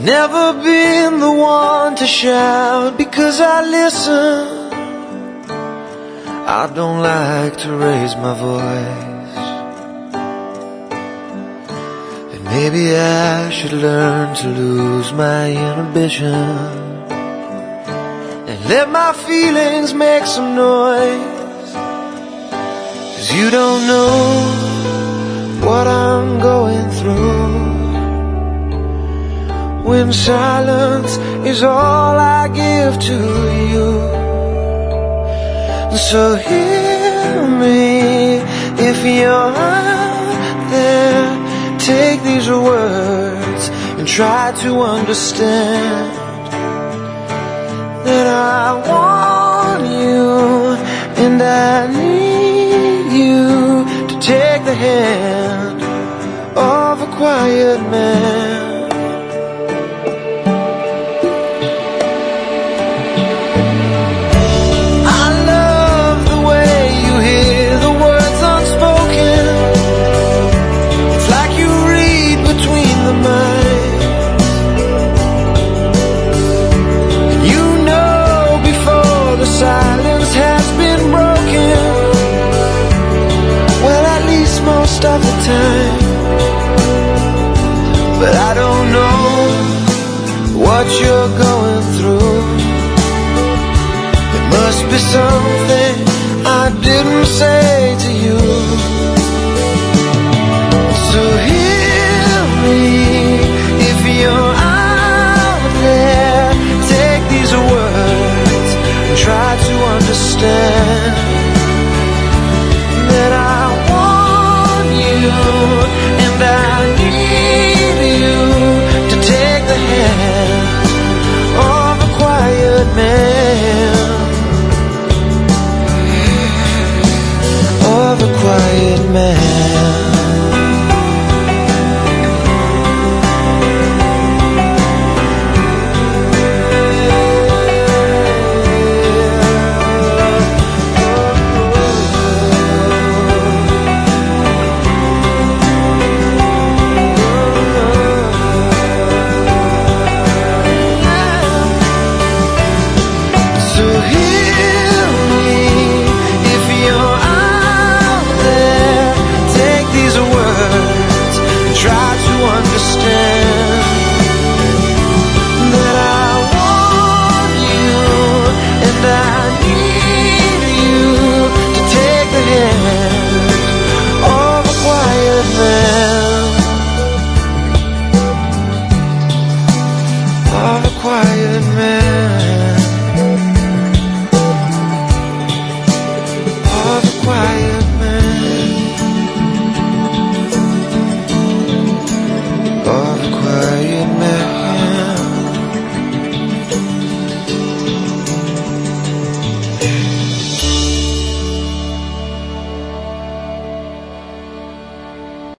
Never been the one to shout because I listen. I don't like to raise my voice, and maybe I should learn to lose my inhibition and let my feelings make some noise. 'Cause you don't know what I'm going through when silence is all I give to you. So hear me if you're out there. Take these words and try to understand that I want you and I need you to take the hand of a quiet man. Silence has been broken, well, at least most of the time. But I don't know what you're going through. It must be something I didn't say to you. So hear me if you're out there. Take these words, try to understand that I want you and I need you to take the hand of a quiet man, of a quiet man.